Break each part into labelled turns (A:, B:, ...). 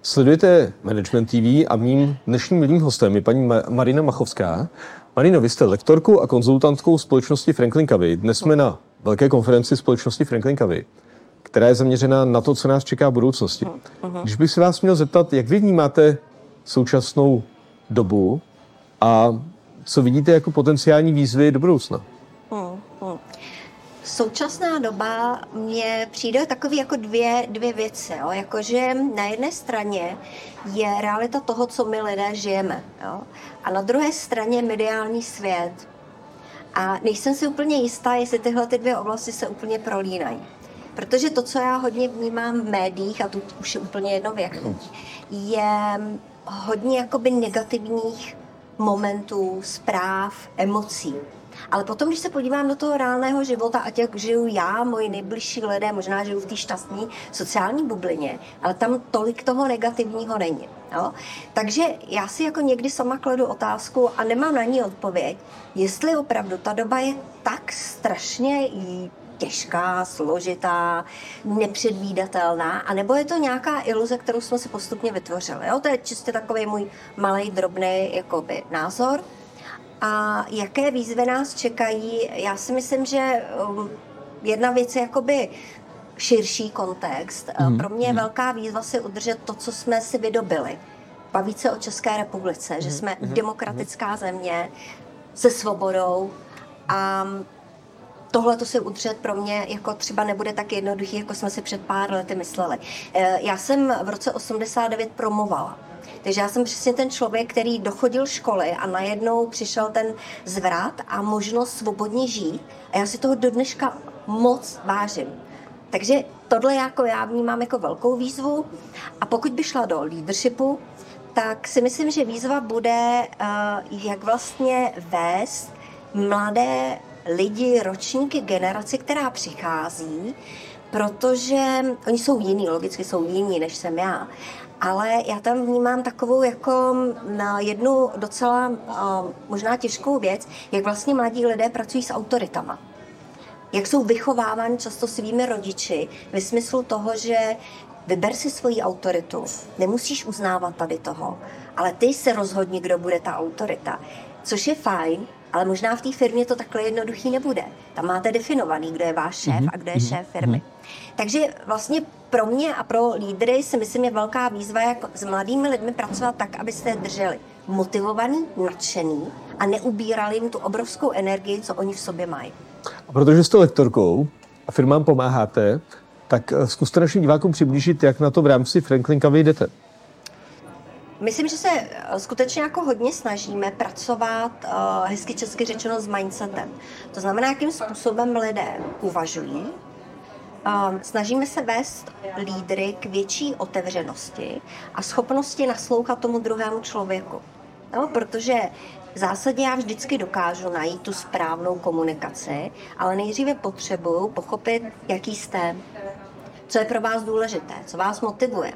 A: Sledujete Management TV a mým dnešním milým hostem je paní Marina Machovská. Marino, vy jste lektorkou a konzultantkou společnosti Franklin Covey. Dnes jsme na velké konferenci společnosti Franklin Covey, která je zaměřená na to, co nás čeká v budoucnosti. Když bych se vás měl zeptat, jak vy vnímáte současnou dobu a co vidíte jako potenciální výzvy do budoucna?
B: Současná doba mně přijde takový jako dvě věci. Jo? Jakože na jedné straně je realita toho, co my lidé žijeme. Jo? A na druhé straně mediální svět. A nejsem si úplně jistá, jestli tyhle dvě oblasti se úplně prolínají. Protože to, co já hodně vnímám v médiích, a to už je úplně jedno v jakých, je hodně jakoby negativních momentů, zpráv, emocí. Ale potom, když se podívám do toho reálného života, ať jak žiju já, moji nejbližší lidé, možná žiju v té šťastné sociální bublině, ale tam tolik toho negativního není. Jo? Takže já si jako někdy sama kladu otázku a nemám na ní odpověď, jestli opravdu ta doba je tak strašně těžká, složitá, nepředvídatelná, anebo je to nějaká iluze, kterou jsme si postupně vytvořili. Jo? To je čistě takový můj malej, drobný jakoby, názor. A jaké výzvy nás čekají? Já si myslím, že jedna věc je jakoby širší kontext. Pro mě je velká výzva si udržet to, co jsme si vydobili. Bavit se o České republice, že jsme demokratická země se svobodou a tohle to si udržet pro mě jako třeba nebude tak jednoduchý, jako jsme si před pár lety mysleli. Já jsem v roce 89 promovala. Takže já jsem přesně ten člověk, který dochodil školy a najednou přišel ten zvrat a možnost svobodně žít. A já si toho do dneška moc vážím. Takže tohle jako já vnímám jako velkou výzvu. A pokud by šla do leadershipu, tak si myslím, že výzva bude, jak vlastně vést mladé lidi, ročníky, generaci, která přichází, protože oni jsou jiní, logicky jsou jiní, než jsem já. Ale já tam vnímám takovou jako na jednu docela možná těžkou věc, jak vlastně mladí lidé pracují s autoritama. Jak jsou vychováváni často svými rodiči ve smyslu toho, že vyber si svoji autoritu, nemusíš uznávat tady toho, ale ty se rozhodni, kdo bude ta autorita. Což je fajn, ale možná v té firmě to takhle jednoduchý nebude. Tam máte definovaný, kdo je váš šéf a kdo je šéf firmy. Takže vlastně pro mě a pro lídry si myslím je velká výzva, jak s mladými lidmi pracovat tak, abyste je drželi motivovaný, nadšený a neubírali jim tu obrovskou energii, co oni v sobě mají.
A: A protože jste lektorkou a firmám pomáháte, tak zkuste našim divákům přiblížit, jak na to v rámci Franklin Covey jdete.
B: Myslím, že se skutečně jako hodně snažíme pracovat, hezky česky řečeno, s mindsetem. To znamená, jakým způsobem lidé uvažují. Snažíme se vést lídry k větší otevřenosti a schopnosti naslouchat tomu druhému člověku. No, protože v zásadě já vždycky dokážu najít tu správnou komunikaci, ale nejdříve potřebuju pochopit, jaký jste, co je pro vás důležité, co vás motivuje.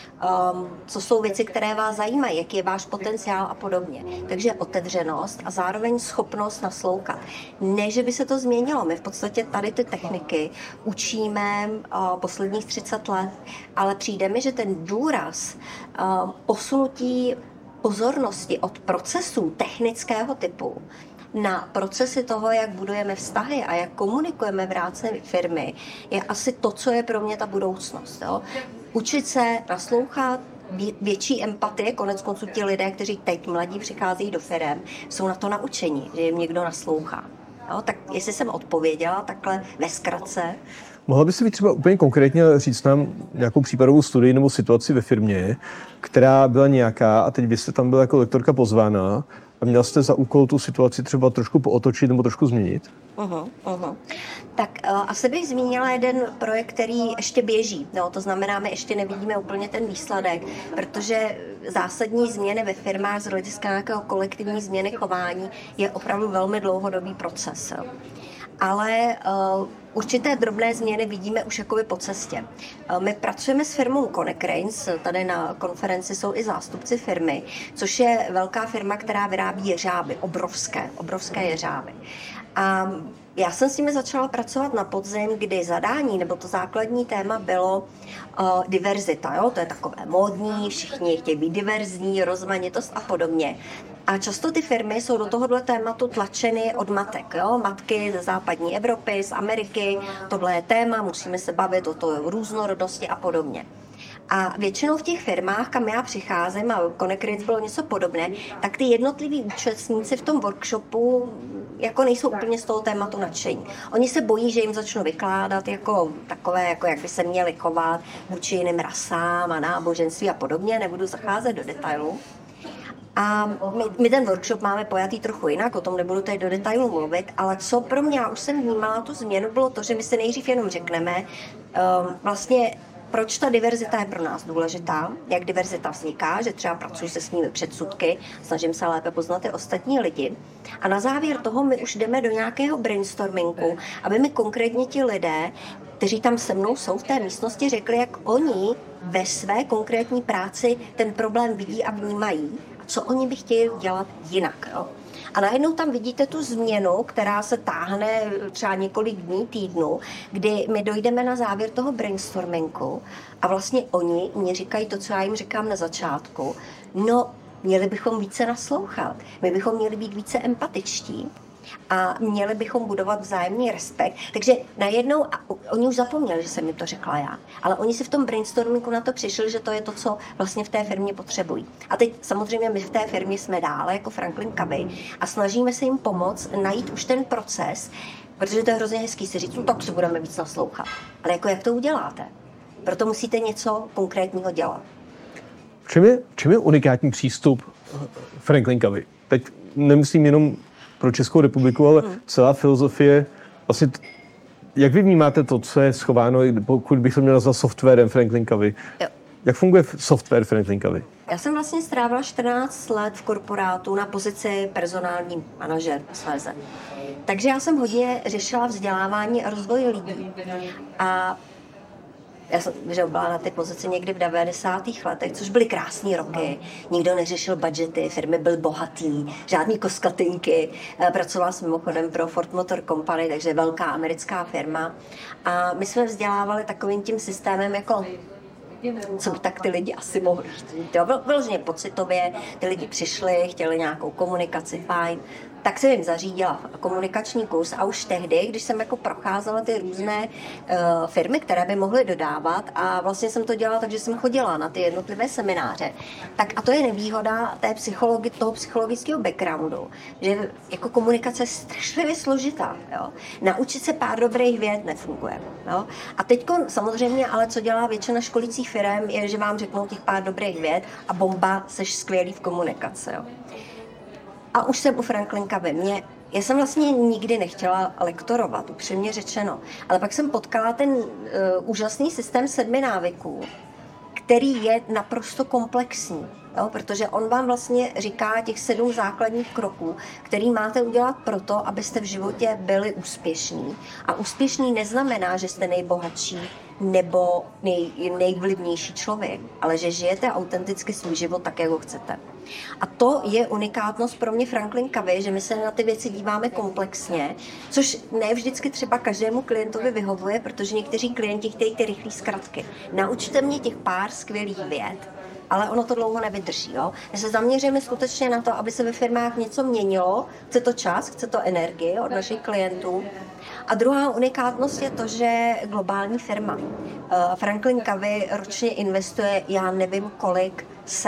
B: Co jsou věci, které vás zajímají, jaký je váš potenciál a podobně. Takže otevřenost a zároveň schopnost naslouchat. Ne, že by se to změnilo. My v podstatě tady ty techniky učíme posledních 30 let, ale přijde mi, že ten důraz posunutí pozornosti od procesů technického typu na procesy toho, jak budujeme vztahy a jak komunikujeme v rámci firmy, je asi to, co je pro mě ta budoucnost. Jo? Učit se naslouchat, větší empatie, konec konců ti lidé, kteří teď mladí přicházejí do firem, jsou na to naučení, že jim někdo naslouchá. Jo? Tak jestli jsem odpověděla takhle ve zkratce.
A: Mohla by si být třeba úplně konkrétně říct nám nějakou případovou studii nebo situaci ve firmě, která byla nějaká a teď vy jste tam byla jako lektorka pozvána a měla jste za úkol tu situaci třeba trošku pootočit nebo trošku změnit?
B: Tak asi bych zmínila jeden projekt, který ještě běží. No, to znamená, my ještě nevidíme úplně ten výsledek, protože zásadní změny ve firmách z hlediska nějakého kolektivní změny chování je opravdu velmi dlouhodobý proces. Ale určité drobné změny vidíme už jakoby po cestě. My pracujeme s firmou Konecranes, tady na konferenci jsou i zástupci firmy, což je velká firma, která vyrábí jeřáby, obrovské jeřáby. A Já jsem s nimi začala pracovat na podzim, kdy zadání nebo to základní téma bylo diverzita. Jo? To je takové módní, všichni chtějí být diverzní, rozmanitost a podobně. A často ty firmy jsou do tohohle tématu tlačeny od matek. Jo? Matky ze západní Evropy, z Ameriky, tohle je téma, musíme se bavit o to různorodosti a podobně. A většinou v těch firmách, kam já přicházím, a Konecredit bylo něco podobné, tak ty jednotliví účastníci v tom workshopu jako nejsou úplně z toho tématu nadšení. Oni se bojí, že jim začnu vykládat jako takové, jako jak by se měli chovat vůči jiným rasám a náboženství a podobně, nebudu zacházet do detailu. A my ten workshop máme pojatý trochu jinak, o tom nebudu tady do detailu mluvit, ale co pro mě, já už jsem vnímala tu změnu, bylo to, že my si nejdřív jenom řekneme, vlastně proč ta diverzita je pro nás důležitá, jak diverzita vzniká, že třeba pracuji se svými předsudky, snažím se lépe poznat i ostatní lidi. A na závěr toho my už jdeme do nějakého brainstormingu, aby mi konkrétně ti lidé, kteří tam se mnou jsou v té místnosti, řekli, jak oni ve své konkrétní práci ten problém vidí a vnímají, co oni by chtěli dělat jinak. Jo? A najednou tam vidíte tu změnu, která se táhne třeba několik dní, týdnů, kdy my dojdeme na závěr toho brainstormingu a vlastně oni mě říkají to, co já jim říkám na začátku. No, měli bychom více naslouchat, my bychom měli být více empatičtí a měli bychom budovat vzájemný respekt. Takže najednou, a oni už zapomněli, že jsem jim to řekla já, ale oni si v tom brainstormingu na to přišli, že to je to, co vlastně v té firmě potřebují. A teď samozřejmě my v té firmě jsme dále jako Franklin Covey a snažíme se jim pomoct najít už ten proces, protože to je hrozně hezký si říct, no tak si budeme víc naslouchat. Ale jako jak to uděláte? Proto musíte něco konkrétního dělat.
A: V čem je unikátní přístup Franklin Covey? Teď nemyslím jenom pro Českou republiku, ale celá filozofie, vlastně, jak vy vnímáte to, co je schováno, pokud bych to měl nazvat softwarem Franklin Covey? Jo. Jak funguje software Franklin Covey?
B: Já jsem vlastně strávila 14 let v korporátu na pozici personální manažer posléze. Takže já jsem hodně řešila vzdělávání a rozvoj lidí. A já jsem byla na té pozici někdy v 90. letech, což byly krásné roky. Nikdo neřešil budžety, firmy byly bohatý, žádný koskatinky. Pracovala jsem mimochodem pro Ford Motor Company, takže velká americká firma. A my jsme vzdělávali takovým tím systémem jako co by tak ty lidi asi mohli chtít. Vyloženě pocitově, ty lidi přišli, chtěli nějakou komunikaci, fajn. Tak jsem jim zařídila komunikační kurz a už tehdy, když jsem jako procházela ty různé firmy, které by mohly dodávat a vlastně jsem to dělala, takže jsem chodila na ty jednotlivé semináře. Tak a to je nevýhoda toho psychologického backgroundu, že jako komunikace je strašlivě složitá. Jo? Naučit se pár dobrých vět nefunguje. Jo? A teďko samozřejmě, ale co dělá většina školících firem, je, že vám řeknou těch pár dobrých vět a bomba, seš skvělý v komunikaci. Jo? A už jsem u Franklin Covey. Já jsem vlastně nikdy nechtěla lektorovat, upřímně řečeno. Ale pak jsem potkala ten úžasný systém 7 návyků, který je naprosto komplexní. Jo? Protože on vám vlastně říká těch 7 základních kroků, který máte udělat proto, abyste v životě byli úspěšní. A úspěšný neznamená, že jste nejbohatší nebo nejvlivnější člověk, ale že žijete autenticky svůj život tak, jak ho chcete. A to je unikátnost pro mě Franklin Covey, že my se na ty věci díváme komplexně, což ne vždycky třeba každému klientovi vyhovuje, protože někteří klienti chtějí ty rychlé zkratky. Naučte mě těch pár skvělých vět, ale ono to dlouho nevydrží. Jo? My se zaměříme skutečně na to, aby se ve firmách něco měnilo, chce to čas, chce to energii od našich klientů. A druhá unikátnost je to, že globální firma. Franklin Covey ročně investuje, já nevím kolik,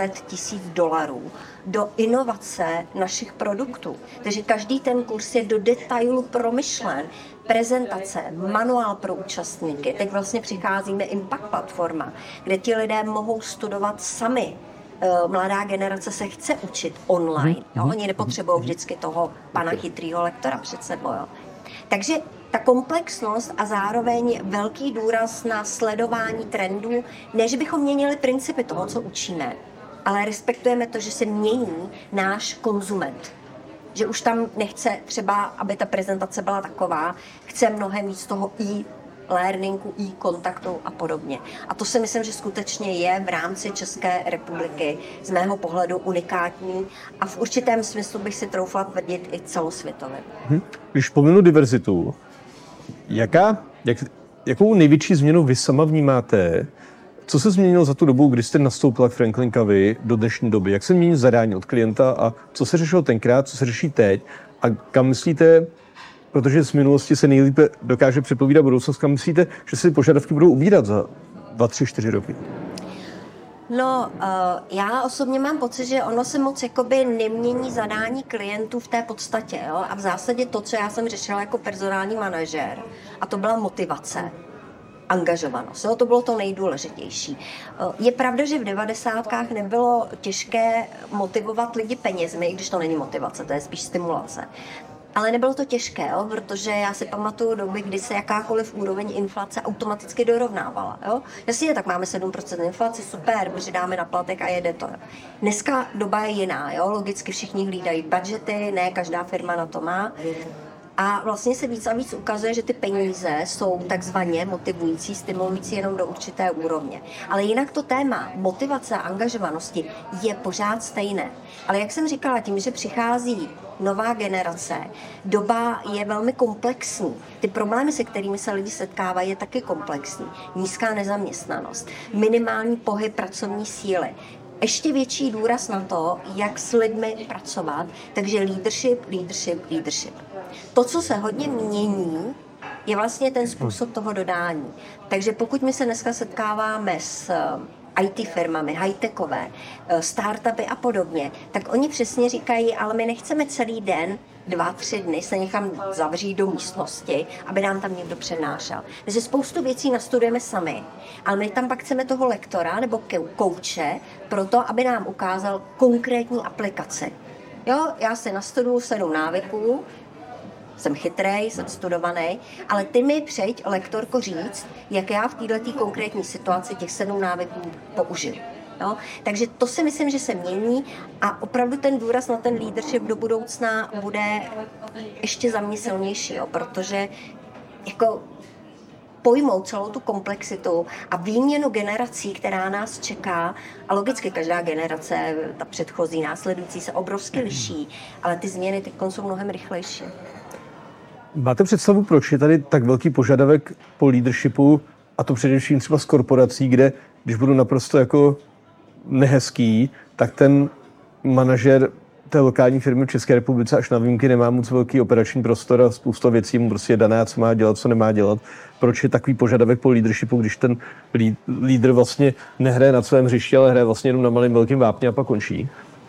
B: $100,000 do inovace našich produktů. Takže každý ten kurz je do detailu promyšlen. Prezentace, manuál pro účastníky. Teď vlastně přicházíme Impact platforma, kde ti lidé mohou studovat sami. Mladá generace se chce učit online. Jo? Oni nepotřebují vždycky toho pana chytrýho lektora před sebou. Jo? Takže ta komplexnost a zároveň velký důraz na sledování trendů, ne, že bychom měnili principy toho, co učíme, ale respektujeme to, že se mění náš konzument. Že už tam nechce třeba, aby ta prezentace byla taková, chce mnohem víc toho e-learningu, e-kontaktu a podobně. A to si myslím, že skutečně je v rámci České republiky z mého pohledu unikátní a v určitém smyslu bych si troufla tvrdit i celosvětově.
A: Když pominu diverzitu, Jakou největší změnu vy sama vnímáte? Co se změnilo za tu dobu, kdy jste nastoupila k Franklin Covey do dnešní doby? Jak se mění zadání od klienta a co se řešilo tenkrát, co se řeší teď? A kam myslíte, protože z minulosti se nejlépe dokáže předpovídat budoucnost, kam myslíte, že si požadavky budou ubírat za 2, 3, 4 roky?
B: No, já osobně mám pocit, že ono se moc jakoby nemění zadání klientů v té podstatě. Jo? A v zásadě to, co já jsem řešila jako personální manažer, a to byla motivace, angažovanost. Jo? To bylo to nejdůležitější. Je pravda, že v 90kách nebylo těžké motivovat lidi penězmi, i když to není motivace, to je spíš stimulace. Ale nebylo to těžké, jo? Protože já si pamatuju doby, kdy se jakákoliv úroveň inflace automaticky dorovnávala. Jo? Jasně, tak máme 7% inflaci, super, přidáme na platek a jede to. Dneska doba je jiná, jo? Logicky všichni hlídají budžety, ne každá firma na to má. A vlastně se víc a víc ukazuje, že ty peníze jsou takzvaně motivující, stimulující jenom do určité úrovně. Ale jinak to téma motivace a angažovanosti je pořád stejné. Ale jak jsem říkala, tím, že přichází nová generace, doba je velmi komplexní. Ty problémy, se kterými se lidi setkávají, je taky komplexní. Nízká nezaměstnanost, minimální pohyb pracovní síly, ještě větší důraz na to, jak s lidmi pracovat, takže leadership. To, co se hodně mění, je vlastně ten způsob toho dodání. Takže pokud my se dneska setkáváme s IT firmami, high-techové, startupy a podobně, tak oni přesně říkají, ale my nechceme celý den, 2, 3 dny se někam zavřít do místnosti, aby nám tam někdo přednášel. Takže spoustu věcí nastudujeme sami, ale my tam pak chceme toho lektora nebo kouče proto, aby nám ukázal konkrétní aplikaci. Jo, já si nastuduju 7 návyků, jsem chytrej, jsem studovaný, ale ty mi přijď, lektorko, říct, jak já v této konkrétní situaci těch 7 návyků použiju. Jo? Takže to si myslím, že se mění a opravdu ten důraz na ten leadership do budoucna bude ještě za mě silnější, jo? Protože jako pojmout celou tu komplexitu a výměnu generací, která nás čeká, a logicky každá generace, ta předchozí, následující se obrovsky liší, ale ty změny teď jsou mnohem rychlejší.
A: Máte představu, proč je tady tak velký požadavek po leadershipu, a to především třeba z korporací, kde, když budu naprosto jako nehezký, tak ten manažer té lokální firmy v České republice až na výjimky nemá moc velký operační prostor a spousta věcí mu prostě je daná, co má dělat, co nemá dělat. Proč je takový požadavek po leadershipu, když ten lídr vlastně nehraje na svém hřišti, ale hraje vlastně jenom na malým velkým vápně a pak končí?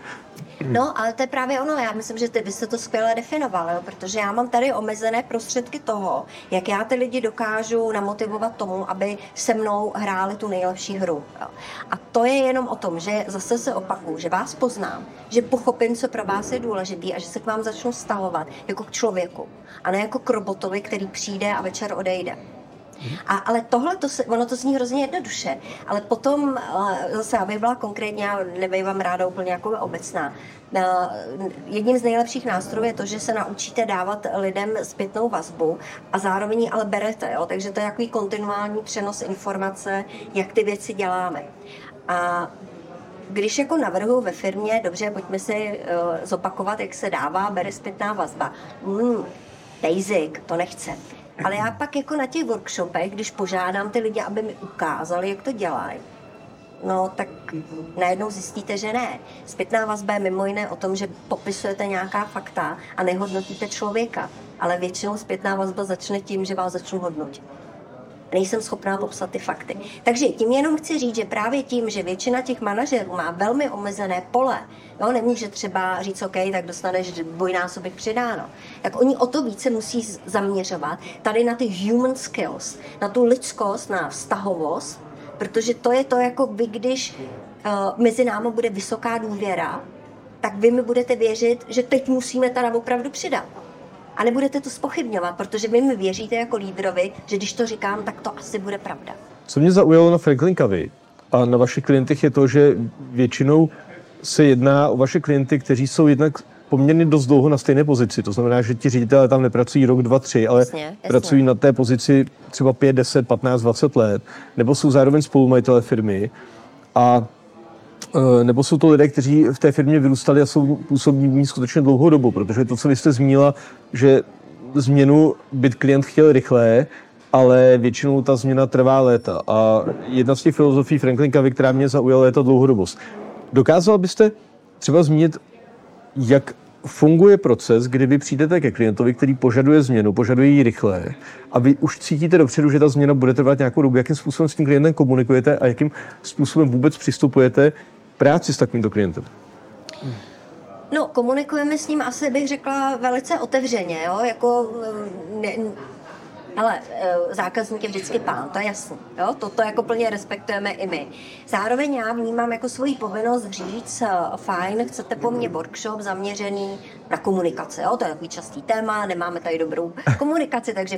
B: No, ale to je právě ono. Já myslím, že vy jste to skvěle definoval, jo? Protože já mám tady omezené prostředky toho, jak já ty lidi dokážu namotivovat tomu, aby se mnou hráli tu nejlepší hru. Jo? A to je jenom o tom, že zase se opakuju, že vás poznám, že pochopím, co pro vás je důležitý a že se k vám začnu vztahovat jako k člověku a ne jako k robotovi, který přijde a večer odejde. Ale tohle, ono to zní hrozně jednoduše, ale potom, zase abych byla konkrétně, já nebývám ráda úplně jako obecná, jedním z nejlepších nástrojů je to, že se naučíte dávat lidem zpětnou vazbu a zároveň ji ale berete, jo? Takže to je takový kontinuální přenos informace, jak ty věci děláme. A když jako navrhuji ve firmě, dobře, pojďme si zopakovat, jak se dává, bere zpětná vazba. Basic, to nechce. Ale já pak jako na těch workshopech, když požádám ty lidi, aby mi ukázali, jak to dělají, no tak najednou zjistíte, že ne. Zpětná vazba je mimo jiné o tom, že popisujete nějaká fakta a nehodnotíte člověka. Ale většinou zpětná vazba začne tím, že vás začnu hodnotit. Nejsem schopná popsat ty fakty. Takže tím jenom chci říct, že právě tím, že většina těch manažerů má velmi omezené pole, jo, nemůže třeba říct, OK, tak dostaneš dvojnásobek přidáno, tak oni o to více musí zaměřovat tady na ty human skills, na tu lidskost, na vztahovost, protože to je to, jako vy, když mezi námi bude vysoká důvěra, tak vy mi budete věřit, že teď musíme teda opravdu přidat. A nebudete to zpochybňovat, protože vy mi věříte jako lídrovi, že když to říkám, tak to asi bude pravda.
A: Co mě zaujalo na Franklin Covey a na vašich klientech je to, že většinou se jedná o vaše klienty, kteří jsou jednak poměrně dost dlouho na stejné pozici. To znamená, že ti ředitelé tam nepracují rok, 2, 3, ale jasně. Pracují na té pozici třeba 5, 10, 15, 20 let, nebo jsou zároveň spolumajitelé firmy a nebo jsou to lidé, kteří v té firmě vyrůstali a jsou působní skutečně dlouhou dobu, protože to, co vy jste zmínila, že změnu by klient chtěl rychle, ale většinou ta změna trvá léta. A jedna z těch filozofií Franklin Covey, která mě zaujala, je ta dlouhodobost. Dokázal byste třeba zmínit, jak funguje proces, kdy vy přijdete ke klientovi, který požaduje změnu, požaduje ji rychle a vy už cítíte dopředu, že ta změna bude trvat nějakou dobu. Jakým způsobem s tím klientem komunikujete a jakým způsobem vůbec přistupujete k práci s takovýmto klientem?
B: No, komunikujeme s ním asi, bych řekla, velice otevřeně, jo, jako... Ale zákazník je vždycky pán, to je jasný. Jo? Toto jako plně respektujeme i my. Zároveň já vnímám jako svoji povinnost říct, fajn, chcete po mně workshop zaměřený na komunikaci. Jo? To je takový častý téma, nemáme tady dobrou komunikaci, takže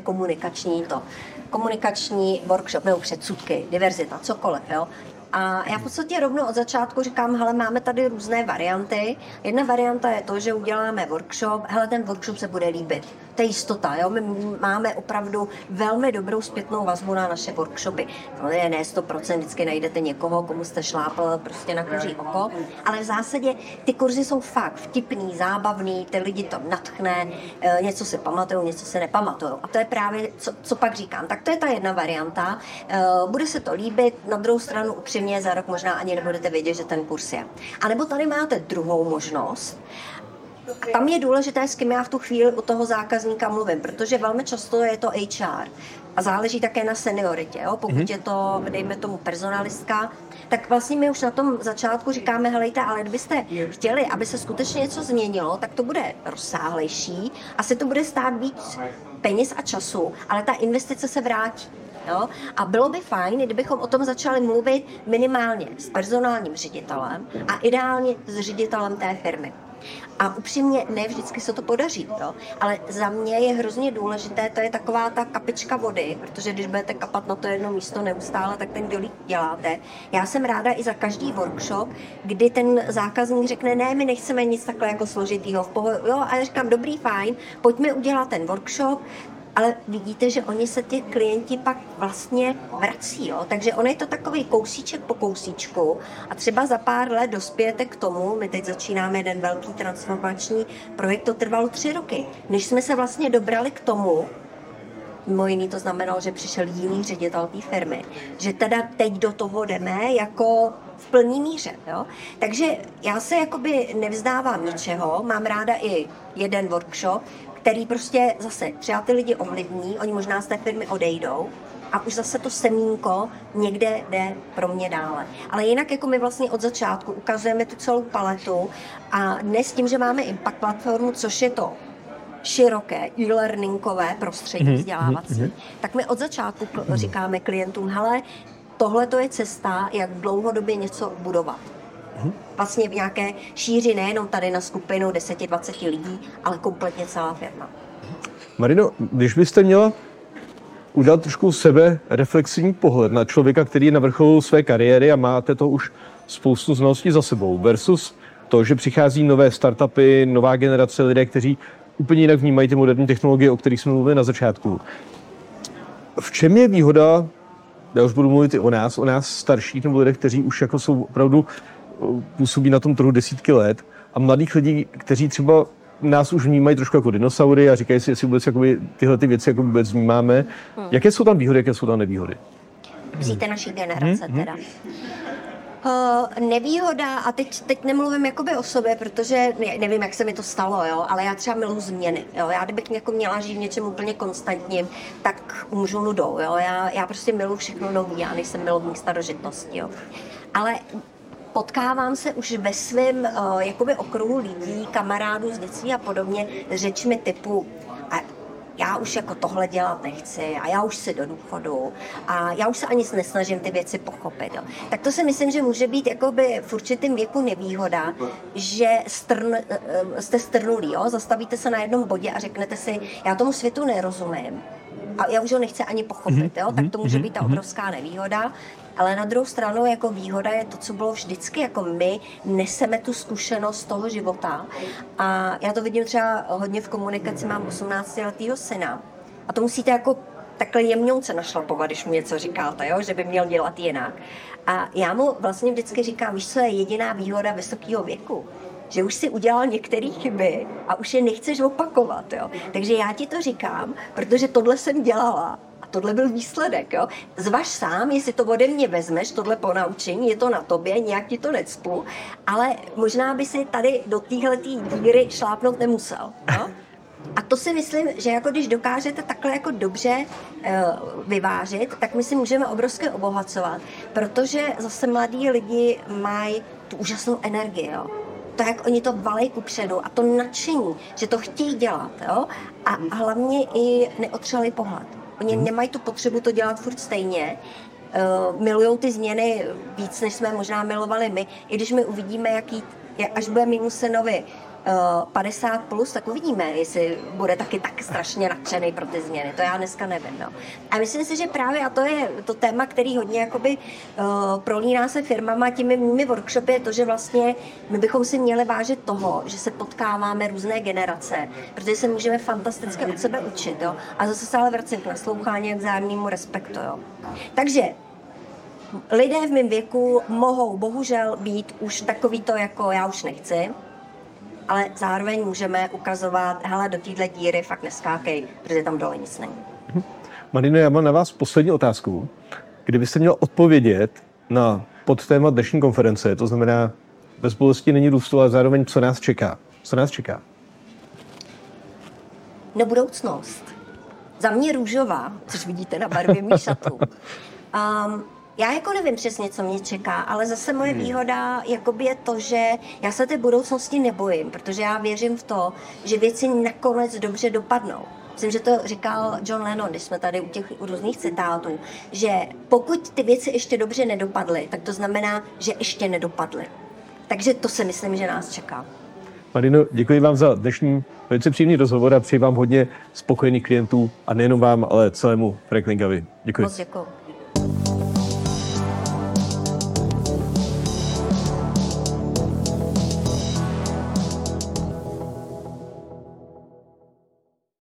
B: komunikační workshop, nebo předsudky, diverzita, cokoliv. Jo? A já v podstatě rovnou od začátku říkám, hele, máme tady různé varianty. Jedna varianta je to, že uděláme workshop, hele, ten workshop se bude líbit. To je jistota, jo? My máme opravdu velmi dobrou zpětnou vazbu na naše workshopy. Ne 100%, vždycky najdete někoho, komu jste šlápl prostě na kuří oko, ale v zásadě ty kurzy jsou fakt vtipný, zábavný, ty lidi to nadchne, něco si pamatujou, něco si nepamatujou. A to je právě, co pak říkám. Tak to je ta jedna varianta. Bude se to líbit, na druhou stranu upřímně za rok možná ani nebudete vědět, že ten kurz je. A nebo tady máte druhou možnost. Tam je důležité, s kým já v tu chvíli u toho zákazníka mluvím, protože velmi často je to HR a záleží také na senioritě. Jo? Pokud je to, dejme tomu, personalistka, tak vlastně my už na tom začátku říkáme, helejte, ale kdybyste chtěli, aby se skutečně něco změnilo, tak to bude rozsáhlejší, asi to bude stát víc peněz a času, ale ta investice se vrátí. Jo? A bylo by fajn, kdybychom o tom začali mluvit minimálně s personálním ředitelem a ideálně s ředitelem té firmy. A upřímně, ne vždycky se to podaří, jo? Ale za mě je hrozně důležité, to je taková ta kapička vody, protože když budete kapat na to jedno místo neustále, tak ten dolík děláte. Já jsem ráda i za každý workshop, kdy ten zákazník řekne, ne, my nechceme nic takhle jako složitýho, jo, a já říkám, dobrý, fajn, pojďme udělat ten workshop, ale vidíte, že oni se ty klienti pak vlastně vrací, jo? Takže on je to takový kousíček po kousíčku a třeba za pár let dospějete k tomu, my teď začínáme jeden velký transformační projekt, to trvalo 3 roky, než jsme se vlastně dobrali k tomu, mimo jiný to znamenalo, že přišel jiný ředitel té firmy, že teda teď do toho jdeme jako v plný míře, jo? Takže já se jakoby nevzdávám ničeho, mám ráda i jeden workshop, který prostě zase třeba ty lidi ovlivní, oni možná z té firmy odejdou a už zase to semínko někde jde pro mě dále. Ale jinak jako my vlastně od začátku ukazujeme tu celou paletu a dnes tím, že máme Impact platformu, což je to široké e-learningové prostředí vzdělávací, tak my od začátku říkáme klientům, hele, tohle to je cesta, jak dlouhodobě něco budovat. Vlastně v nějaké šíři nejenom tady na skupinu 10-20 lidí, ale kompletně celá firma.
A: Marino, když byste měla udělat trošku sebereflexivní pohled na člověka, který je na vrcholu své kariéry a máte to už spoustu znalostí za sebou, versus to, že přichází nové startupy, nová generace lidé, kteří úplně jinak vnímají ty moderní technologie, o kterých jsme mluvili na začátku. V čem je výhoda, já už budu mluvit i o nás starších nebo lidech, kteří už jako jsou opravdu působí na tom trhu desítky let a mladých lidí, kteří třeba nás už vnímají trošku jako dinosaury a říkají si, jestli vůbec jakoby, tyhle ty věci jako vůbec vnímáme. Jaké jsou tam výhody, jaké jsou tam nevýhody?
B: Vzíte naší generace teda. Nevýhoda, a teď nemluvím jakoby o sobě, protože nevím, jak se mi to stalo, jo, ale já třeba miluji změny. Jo. Já kdybych jako měla žít v něčem úplně konstantním, tak umřu nudou. Jo. Já prostě miluji všechno nový, já nejsem milovník starožitnosti. Jo. Ale potkávám se už ve svém jakoby okruhu lidí, kamarádů z dětství a podobně s řečmi typu a já už jako tohle dělat nechci a já už si do důchodu a já už se ani nesnažím ty věci pochopit. Jo. Tak to si myslím, že může být jakoby v určitém věku nevýhoda, že jste strnulí, jo? Zastavíte se na jednom bodě a řeknete si, já tomu světu nerozumím a já už ho nechci ani pochopit, jo? Tak to může být ta obrovská nevýhoda. Ale na druhou stranu jako výhoda je to, co bylo vždycky, jako my neseme tu zkušenost toho života. A já to vidím třeba hodně v komunikaci, mám 18letýho syna. A to musíte jako takhle jemňouce našlapovat, když mu něco říkáte, jo? Že by měl dělat jinak. A já mu vlastně vždycky říkám, víš, co je jediná výhoda vysokého věku? že už si udělal některé chyby a už je nechceš opakovat. Jo? Takže já ti to říkám, protože tohle jsem dělala. A tohle byl výsledek. Jo? Zvaž sám, jestli to ode mě vezmeš, tohle ponaučení, je to na tobě, nějak ti to necpu, ale možná by si tady do téhletý díry šlápnout nemusel. Jo? A to si myslím, že jako když dokážete takhle jako dobře vyvážit, tak my si můžeme obrovsky obohacovat, protože zase mladí lidi mají tu úžasnou energii. Jo? To, jak oni to valej kupředu a to nadšení, že to chtějí dělat. Jo? A hlavně i neotřelý pohled. Oni nemají tu potřebu to dělat furt stejně. Milujou ty změny víc, než jsme možná milovali my. I když my uvidíme, až bude Minusenovi 50 plus, tak uvidíme, jestli bude taky tak strašně nadšený pro ty změny. To já dneska nevím. No. A myslím si, že právě, a to je to téma, který hodně jakoby prolíná se firmama těmi mými workshopy, je to, že vlastně my bychom si měli vážit toho, že se potkáváme různé generace, protože se můžeme fantasticky od sebe učit. Jo. A zase se ale vracím k naslouchání a k vzájemnému respektu. Jo. Takže lidé v mém věku mohou bohužel být už takový to, jako já už nechci, ale zároveň můžeme ukazovat, hele, do téhle díry fakt neskákej, protože tam dole nic není.
A: Marino, já mám na vás poslední otázku. Kdybyste měl odpovědět na podtéma dnešní konference, to znamená, bez bolesti není růstu, ale zároveň co nás čeká? Co nás čeká?
B: No, budoucnost. Za mě růžová, což vidíte na barvě mých šatů. Já jako nevím přesně, co mě čeká, ale zase moje výhoda jakoby je to, že já se té budoucnosti nebojím, protože já věřím v to, že věci nakonec dobře dopadnou. Myslím, že to říkal John Lennon, když jsme tady u těch různých citátů, že pokud ty věci ještě dobře nedopadly, tak to znamená, že ještě nedopadly. Takže to si myslím, že nás čeká.
A: Marino, děkuji vám za dnešní velice příjemný rozhovor a přeji vám hodně spokojených klientů a nejenom vám, ale celému Franklin Covey. Děkuji.
B: Moc děkuji.